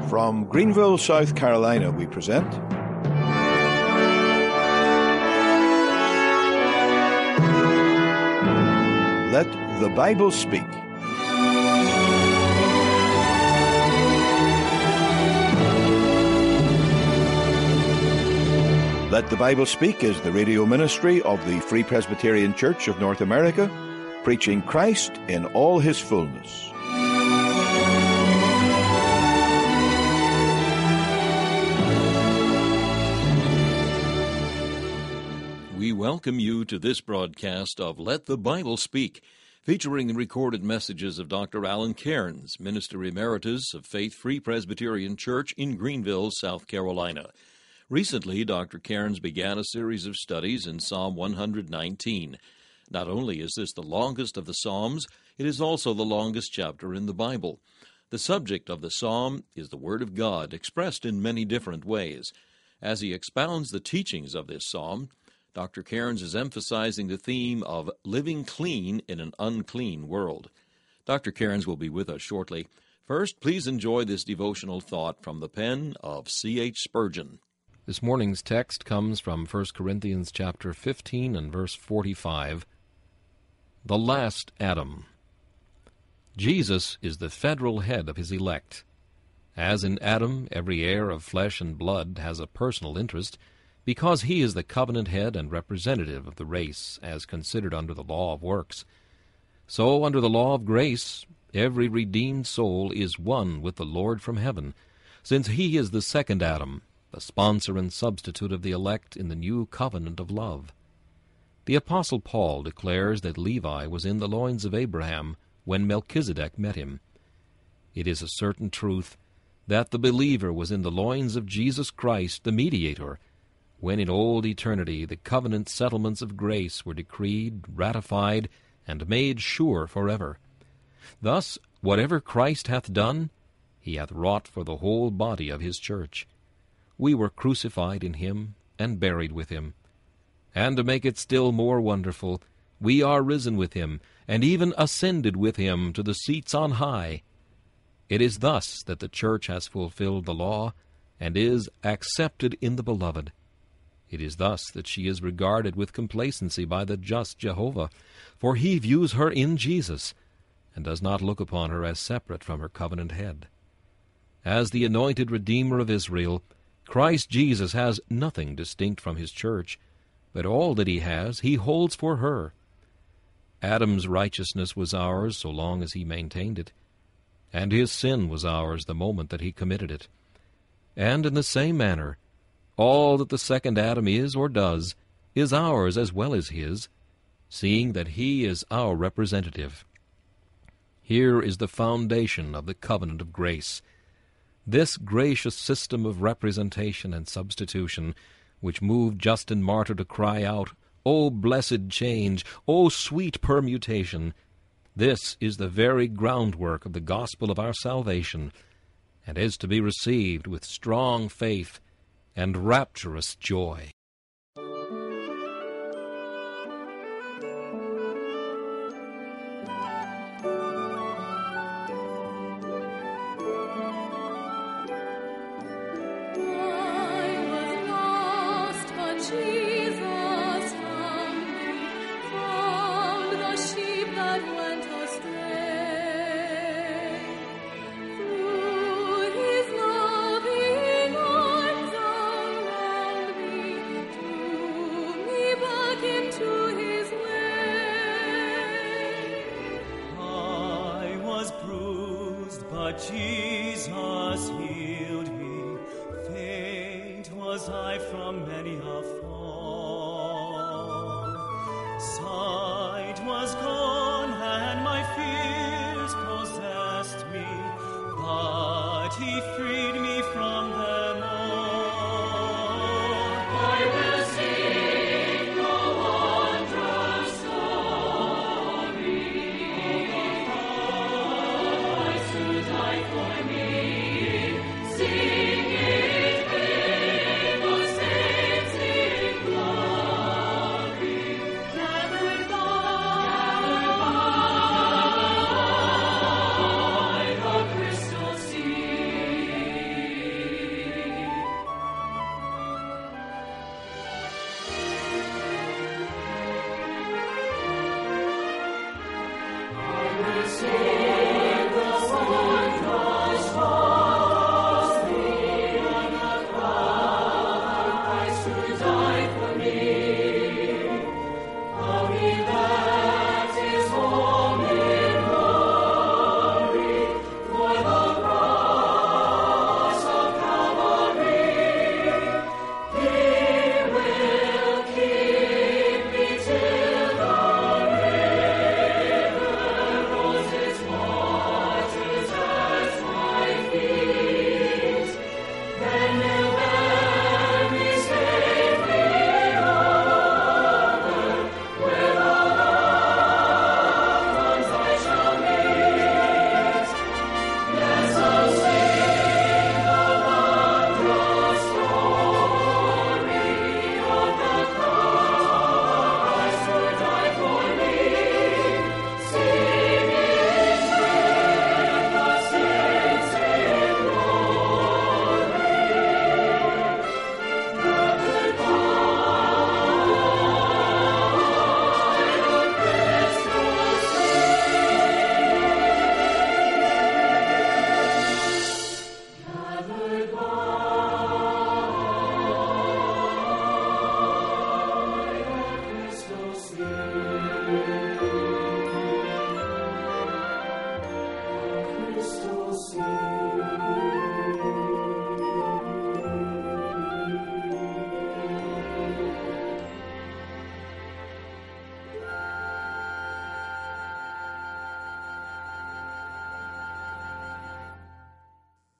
From Greenville, South Carolina, we present Let the Bible Speak. Let the Bible Speak is the radio ministry of the Free Presbyterian Church of North America, preaching Christ in all his fullness. We welcome you to this broadcast of Let the Bible Speak, featuring the recorded messages of Dr. Alan Cairns, Minister Emeritus of Faith Free Presbyterian Church in Greenville, South Carolina. Recently, Dr. Cairns began a series of studies in Psalm 119. Not only is this the longest of the Psalms, it is also the longest chapter in the Bible. The subject of the Psalm is the Word of God, expressed in many different ways. As he expounds the teachings of this Psalm, Dr. Cairns is emphasizing the theme of living clean in an unclean world. Dr. Cairns will be with us shortly. First, please enjoy this devotional thought from the pen of C.H. Spurgeon. This morning's text comes from 1 Corinthians chapter 15 and verse 45. The last Adam. Jesus is the federal head of his elect. As in Adam, every heir of flesh and blood has a personal interest, because he is the covenant head and representative of the race as considered under the law of works. So under the law of grace, every redeemed soul is one with the Lord from heaven, since he is the second Adam, the sponsor and substitute of the elect in the new covenant of love. The Apostle Paul declares that Levi was in the loins of Abraham when Melchizedek met him. It is a certain truth that the believer was in the loins of Jesus Christ, the mediator, when in old eternity the covenant settlements of grace were decreed, ratified, and made sure forever. Thus, whatever Christ hath done, he hath wrought for the whole body of his church. We were crucified in him and buried with him. And to make it still more wonderful, we are risen with him, and even ascended with him to the seats on high. It is thus that the church has fulfilled the law, and is accepted in the beloved. It is thus that she is regarded with complacency by the just Jehovah, for he views her in Jesus, and does not look upon her as separate from her covenant head. As the anointed Redeemer of Israel, Christ Jesus has nothing distinct from his church, but all that he has, he holds for her. Adam's righteousness was ours so long as he maintained it, and his sin was ours the moment that he committed it. And in the same manner, all that the second Adam is or does is ours as well as his, seeing that he is our representative. Here is the foundation of the covenant of grace. This gracious system of representation and substitution, which moved Justin Martyr to cry out, "O blessed change! O sweet permutation!" This is the very groundwork of the gospel of our salvation, and is to be received with strong faith and rapturous joy. Jesus healed me, faint was I from many a fall. Sight was gone and my fears possessed me, but he freed me from them all. I will sing the wondrous story of Christ who died for me. Sing it with the saints in glory. Gathered by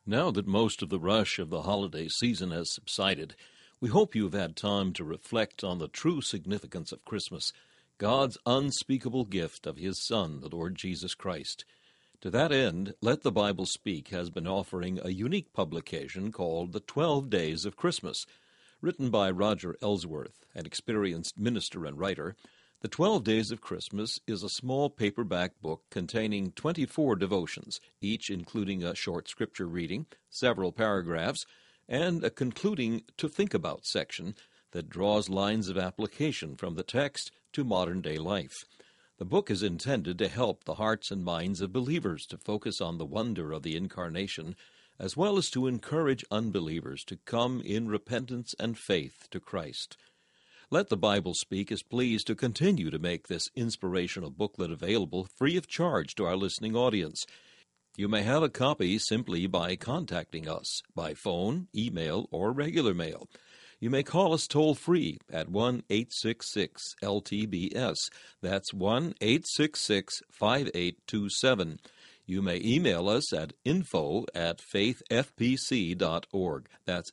Now that most of the rush of the holiday season has subsided, we hope you have had time to reflect on the true significance of Christmas, God's unspeakable gift of His Son, the Lord Jesus Christ. To that end, Let the Bible Speak has been offering a unique publication called The 12 Days of Christmas. Written by Roger Ellsworth, an experienced minister and writer, The 12 Days of Christmas is a small paperback book containing 24 devotions, each including a short scripture reading, several paragraphs, and a concluding To Think About section that draws lines of application from the text to modern-day life. The book is intended to help the hearts and minds of believers to focus on the wonder of the Incarnation, as well as to encourage unbelievers to come in repentance and faith to Christ. Let the Bible Speak is pleased to continue to make this inspirational booklet available free of charge to our listening audience. You may have a copy simply by contacting us by phone, email, or regular mail. You may call us toll-free at 1-866-LTBS. That's 1-866-5827. You may email us at info@faithfpc.org. That's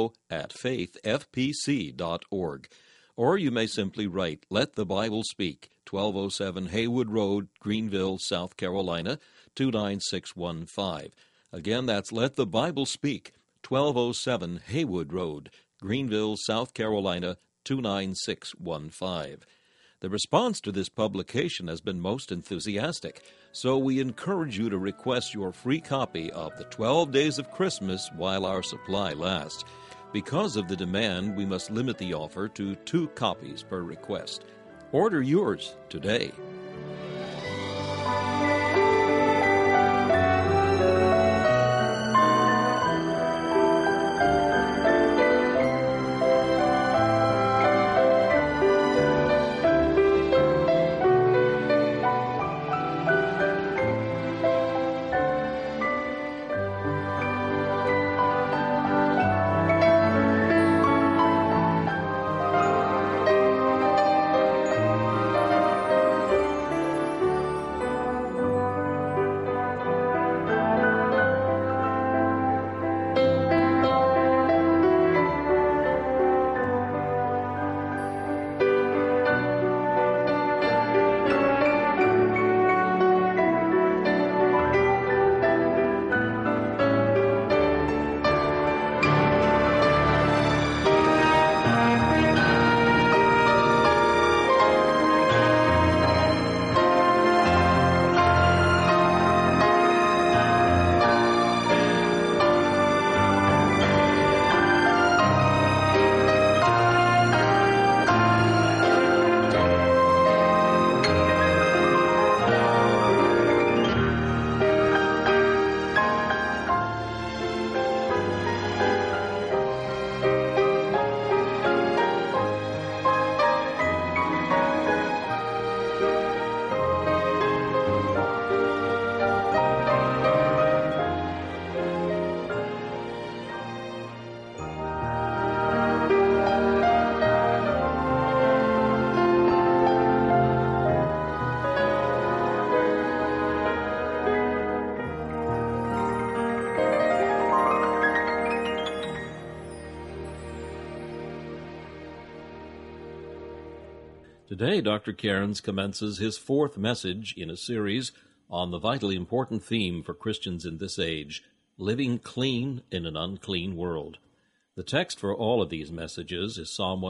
info@faithfpc.org. Or you may simply write, Let the Bible Speak, 1207 Haywood Road, Greenville, South Carolina, 29615. Again, that's Let the Bible Speak, 1207 Haywood Road, Greenville, South Carolina, 29615. The response to this publication has been most enthusiastic, so we encourage you to request your free copy of The 12 Days of Christmas while our supply lasts. Because of the demand, we must limit the offer to 2 copies per request. Order yours today. Today, Dr. Cairns commences his 4th message in a series on the vitally important theme for Christians in this age, living clean in an unclean world. The text for all of these messages is Psalm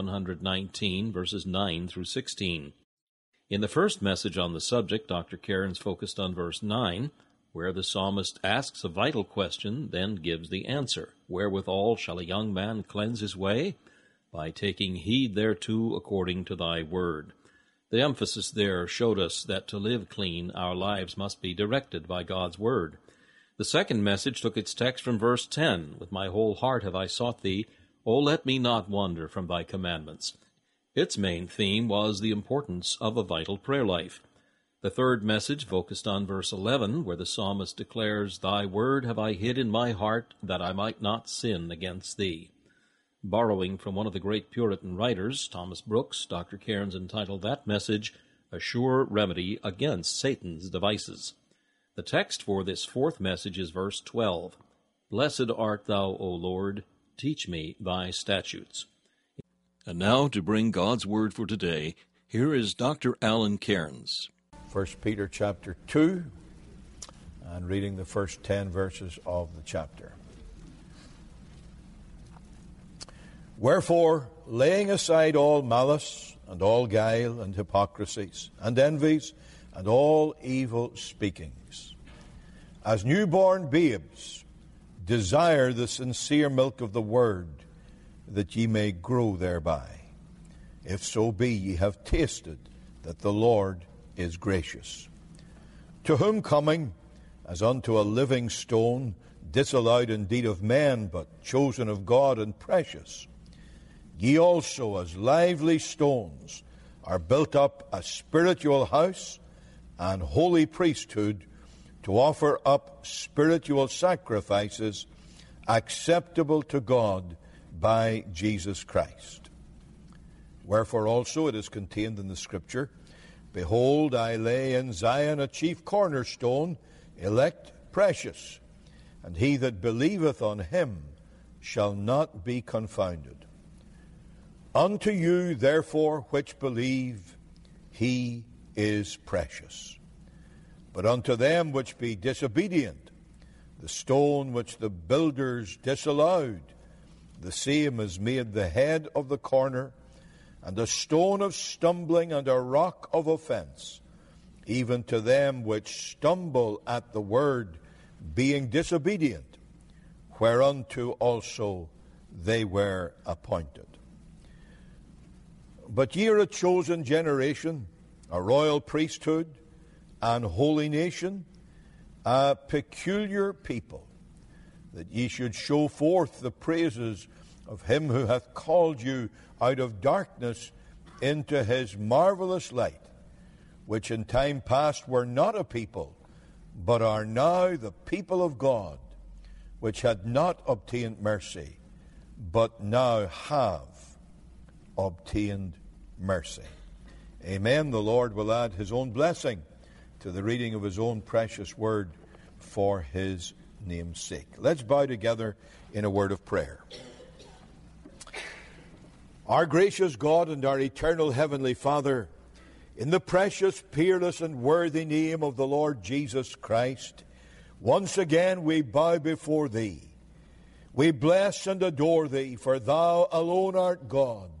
119, verses 9 through 16. In the first message on the subject, Dr. Cairns focused on verse 9, where the psalmist asks a vital question, then gives the answer. Wherewithal shall a young man cleanse his way? By taking heed thereto according to thy word. The emphasis there showed us that to live clean, our lives must be directed by God's word. The second message took its text from verse 10, With my whole heart have I sought thee, O let me not wander from thy commandments. Its main theme was the importance of a vital prayer life. The third message focused on verse 11, where the psalmist declares, Thy word have I hid in my heart, that I might not sin against thee. Borrowing from one of the great Puritan writers, Thomas Brooks, Dr. Cairns entitled that message, A Sure Remedy Against Satan's Devices. The text for this 4th message is verse 12. Blessed art thou, O Lord. Teach me thy statutes. And now, to bring God's word for today, here is Dr. Alan Cairns. 1 Peter chapter 2, and reading the first 10 verses of the chapter. Wherefore, laying aside all malice, and all guile, and hypocrisies, and envies, and all evil speakings, as newborn babes, desire the sincere milk of the word, that ye may grow thereby, if so be ye have tasted that the Lord is gracious. To whom coming, as unto a living stone, disallowed indeed of men, but chosen of God and precious, ye also, as lively stones, are built up a spiritual house and holy priesthood, to offer up spiritual sacrifices acceptable to God by Jesus Christ. Wherefore also it is contained in the Scripture, Behold, I lay in Zion a chief cornerstone, elect, precious, and he that believeth on him shall not be confounded. Unto you, therefore, which believe, he is precious. But unto them which be disobedient, the stone which the builders disallowed, the same is made the head of the corner, and a stone of stumbling and a rock of offense, even to them which stumble at the word, being disobedient, whereunto also they were appointed. But ye are a chosen generation, a royal priesthood, an holy nation, a peculiar people, that ye should show forth the praises of him who hath called you out of darkness into his marvelous light, which in time past were not a people, but are now the people of God, which had not obtained mercy, but now have obtained mercy. Amen. The Lord will add his own blessing to the reading of his own precious word for his name's sake. Let's bow together in a word of prayer. Our gracious God and our eternal heavenly Father, in the precious, peerless, and worthy name of the Lord Jesus Christ, once again we bow before thee. We bless and adore thee, for thou alone art God,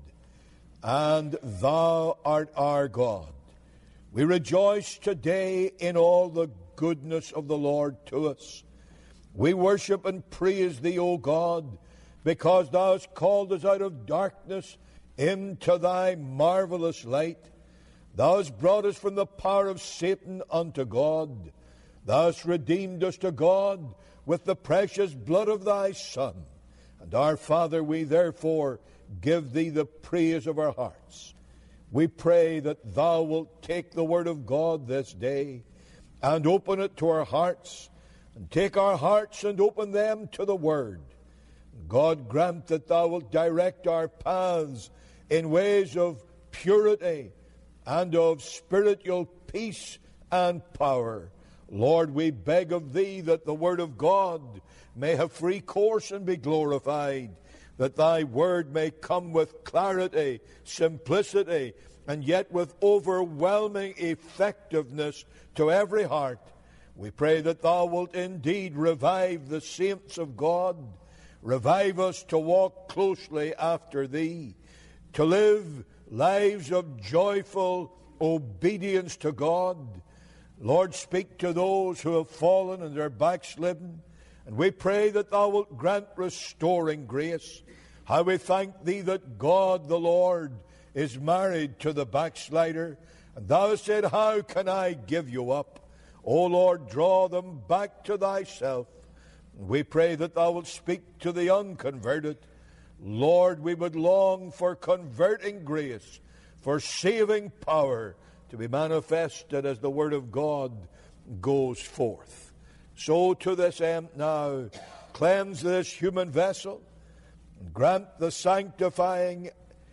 and thou art our God. We rejoice today in all the goodness of the Lord to us. We worship and praise thee, O God, because thou hast called us out of darkness into thy marvelous light. Thou hast brought us from the power of Satan unto God. Thou hast redeemed us to God with the precious blood of thy Son. And our Father, we therefore give thee the praise of our hearts. We pray that thou wilt take the word of God this day and open it to our hearts, and take our hearts and open them to the word. God, grant that thou wilt direct our paths in ways of purity and of spiritual peace and power. Lord, we beg of thee that the word of God may have free course and be glorified, that thy word may come with clarity, simplicity, and yet with overwhelming effectiveness to every heart. We pray that thou wilt indeed revive the saints of God. Revive us to walk closely after thee, to live lives of joyful obedience to God. Lord, speak to those who have fallen and are backslidden, and we pray that thou wilt grant restoring grace. How we thank thee that God the Lord is married to the backslider, and thou said, how can I give you up? O Lord, draw them back to thyself. We pray that thou wilt speak to the unconverted. Lord, we would long for converting grace, for saving power to be manifested as the word of God goes forth. So to this end now, cleanse this human vessel, and grant the sanctifying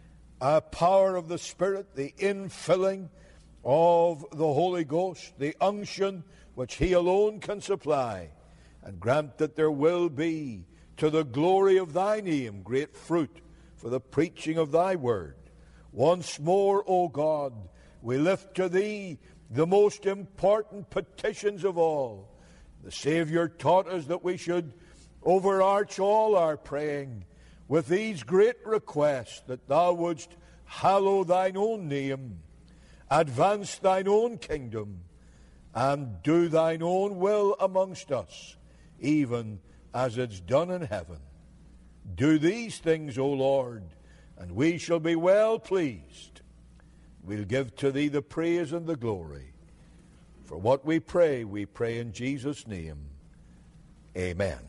power of the Spirit, the infilling of the Holy Ghost, the unction which he alone can supply. and grant that there will be, to the glory of thy name, great fruit for the preaching of thy word. Once more, O God, we lift to thee the most important petitions of all. The Savior taught us that we should overarch all our praying with these great requests, that thou wouldst hallow thine own name, advance thine own kingdom, and do thine own will amongst us, even as it's done in heaven. Do these things, O Lord, and we shall be well pleased. We'll give to thee the praise and the glory. For what we pray in Jesus' name. Amen.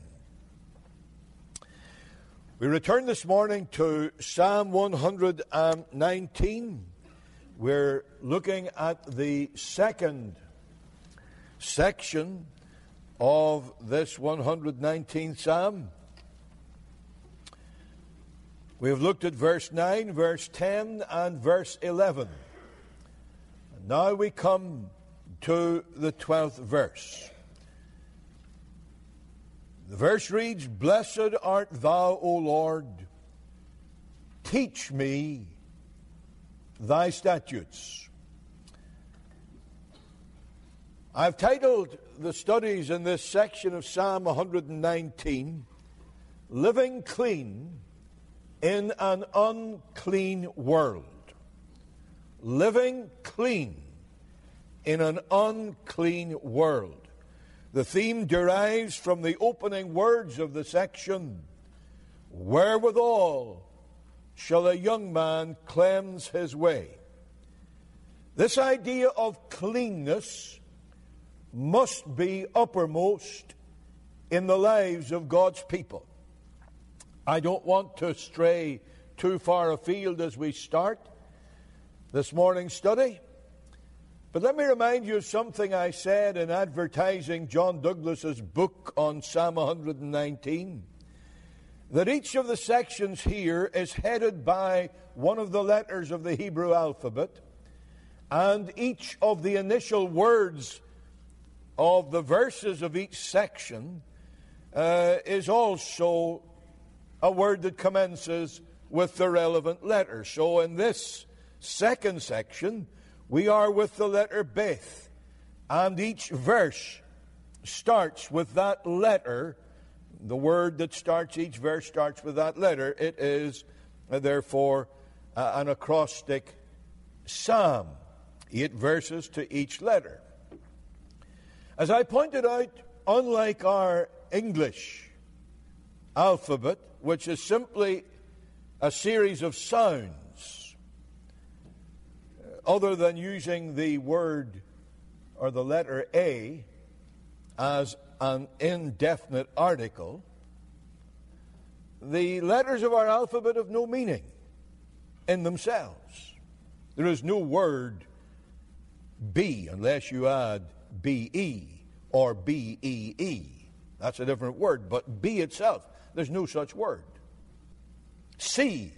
We return this morning to Psalm 119. We're looking at the second section of this 119th Psalm. We have looked at verse 9, verse 10, and verse 11. And now we come to the 12th verse. The verse reads, Blessed art thou, O Lord, teach me thy statutes. I've titled the studies in this section of Psalm 119, Living Clean in an Unclean World. Living clean in an unclean world. The theme derives from the opening words of the section, Wherewithal shall a young man cleanse his way? This idea of cleanness must be uppermost in the lives of God's people. I don't want to stray too far afield as we start this morning's study, but let me remind you of something I said in advertising John Douglas's book on Psalm 119, that each of the sections here is headed by one of the letters of the Hebrew alphabet, and each of the initial words of the verses of each section is also a word that commences with the relevant letter. So in this second section, we are with the letter Beth, and each verse starts with that letter. The word that starts each verse starts with that letter. It is, therefore, an acrostic psalm, 8 verses to each letter. As I pointed out, unlike our English alphabet, which is simply a series of sounds, other than using the word or the letter A as an indefinite article, the letters of our alphabet have no meaning in themselves. There is no word B unless you add B-E or B-E-E. That's a different word, but B itself, there's no such word. C,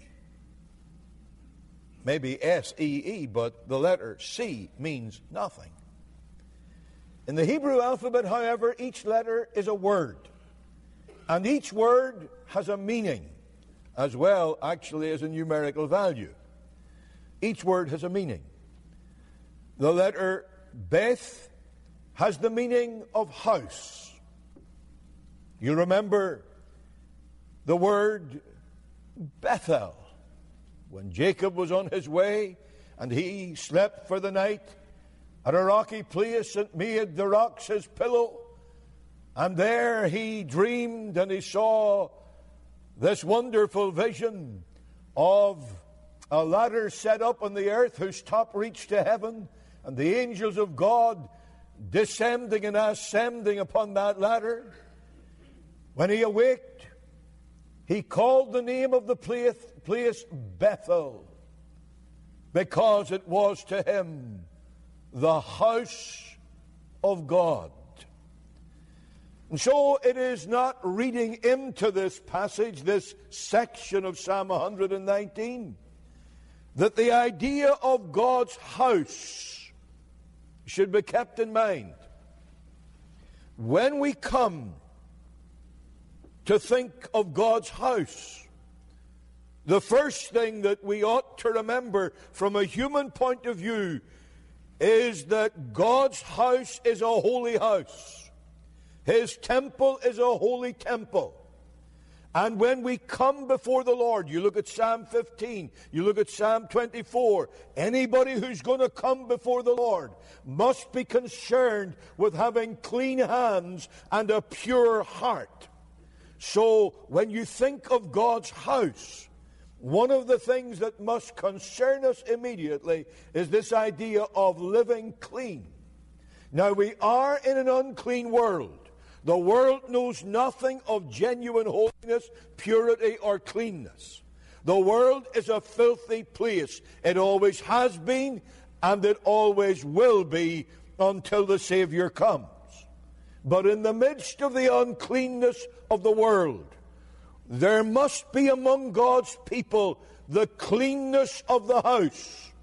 maybe S-E-E, but the letter C means nothing. In the Hebrew alphabet, however, each letter is a word, and each word has a meaning as well, actually, as a numerical value. Each word has a meaning. The letter Beth has the meaning of house. You remember the word Bethel, when Jacob was on his way and he slept for the night at a rocky place and made the rocks his pillow, and there he dreamed and he saw this wonderful vision of a ladder set up on the earth whose top reached to heaven, and the angels of God descending and ascending upon that ladder. When he awaked, he called the name of the place Bethel, because it was to him the house of God. And so it is not reading into this passage, this section of Psalm 119, that the idea of God's house should be kept in mind. When we come to think of God's house, the first thing that we ought to remember from a human point of view is that God's house is a holy house. His temple is a holy temple. And when we come before the Lord, you look at Psalm 15, you look at Psalm 24, anybody who's going to come before the Lord must be concerned with having clean hands and a pure heart. So when you think of God's house, one of the things that must concern us immediately is this idea of living clean. Now, we are in an unclean world. The world knows nothing of genuine holiness, purity, or cleanness. The world is a filthy place. It always has been, and it always will be until the Savior comes. But in the midst of the uncleanness of the world, there must be among God's people the cleanness of the house.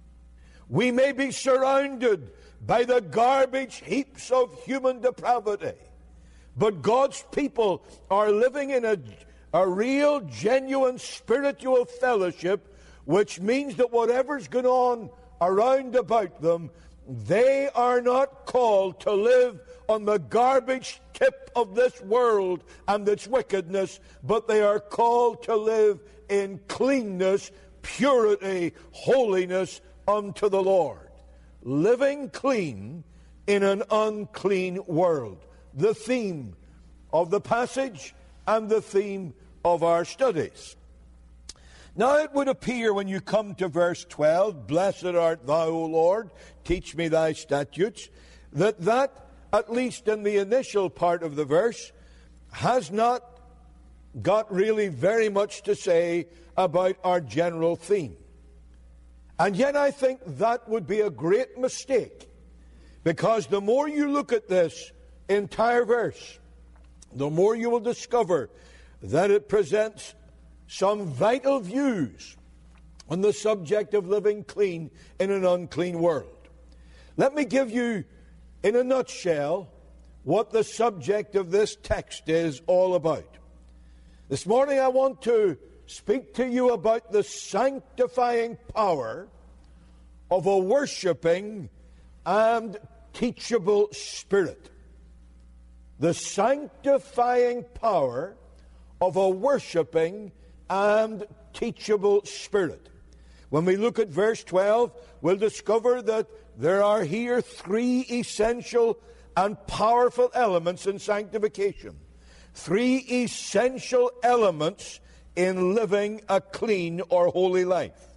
We may be surrounded by the garbage heaps of human depravity, but God's people are living in a real, genuine spiritual fellowship, which means that whatever's going on around about them, they are not called to live on the garbage tip of this world and its wickedness, but they are called to live in cleanness, purity, holiness unto the Lord. Living clean in an unclean world. The theme of the passage and the theme of our studies. Now it would appear when you come to verse 12, "Blessed art thou, O Lord, teach me thy statutes," that at least in the initial part of the verse, has not got really very much to say about our general theme. And yet I think that would be a great mistake, because the more you look at this entire verse, the more you will discover that it presents some vital views on the subject of living clean in an unclean world. Let me give you, in a nutshell, what the subject of this text is all about. This morning I want to speak to you about the sanctifying power of a worshiping and teachable spirit. The sanctifying power of a worshiping and teachable spirit. When we look at verse 12, we'll discover that there are here three essential and powerful elements in sanctification. Three essential elements in living a clean or holy life.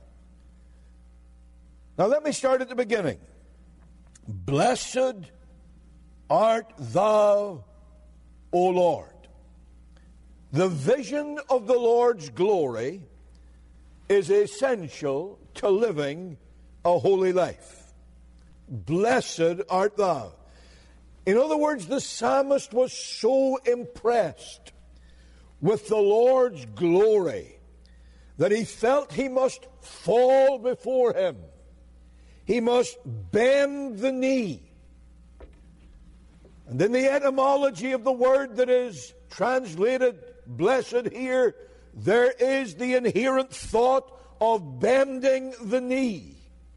Now let me start at the beginning. Blessed art thou, O Lord. The vision of the Lord's glory is essential to living a holy life. Blessed art thou. In other words, the psalmist was so impressed with the Lord's glory that he felt he must fall before him. He must bend the knee. And in the etymology of the word that is translated blessed here, there is the inherent thought of bending the knee.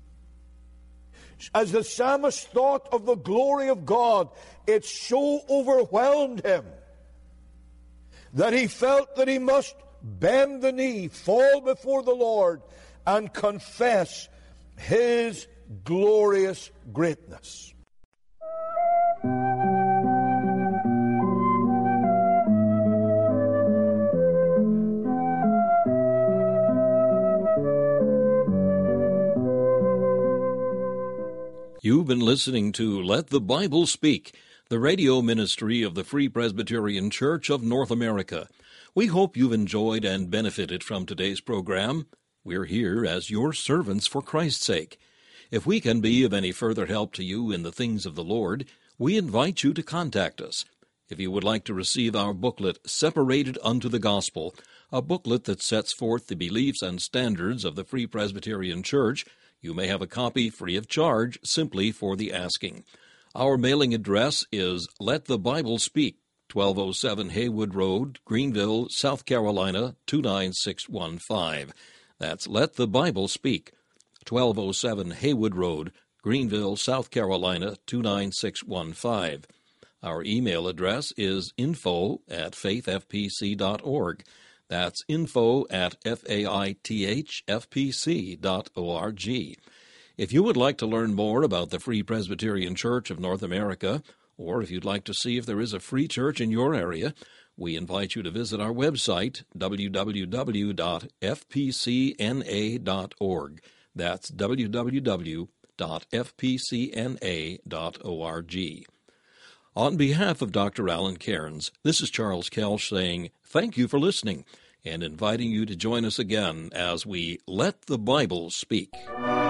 As the psalmist thought of the glory of God, it so overwhelmed him that he felt that he must bend the knee, fall before the Lord, and confess His glorious greatness. You've been listening to Let the Bible Speak, the radio ministry of the Free Presbyterian Church of North America. We hope you've enjoyed and benefited from today's program. We're here as your servants for Christ's sake. If we can be of any further help to you in the things of the Lord, we invite you to contact us. If you would like to receive our booklet, Separated unto the Gospel, a booklet that sets forth the beliefs and standards of the Free Presbyterian Church, you may have a copy free of charge simply for the asking. Our mailing address is Let the Bible Speak, 1207 Haywood Road, Greenville, South Carolina, 29615. That's Let the Bible Speak, 1207 Haywood Road, Greenville, South Carolina, 29615. Our email address is info@faithfpc.org. That's info@faithfpc.org. If you would like to learn more about the Free Presbyterian Church of North America, or if you'd like to see if there is a free church in your area, we invite you to visit our website, www.fpcna.org. That's www.fpcna.org. On behalf of Dr. Alan Cairns, this is Charles Kelsch saying thank you for listening and inviting you to join us again as we Let the Bible Speak.